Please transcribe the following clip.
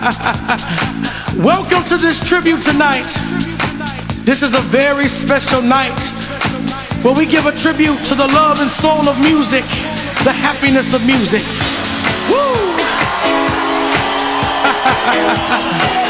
Welcome to this tribute tonight. This is a very special night where we give a tribute to the love and soul of music, the happiness of music. Woo!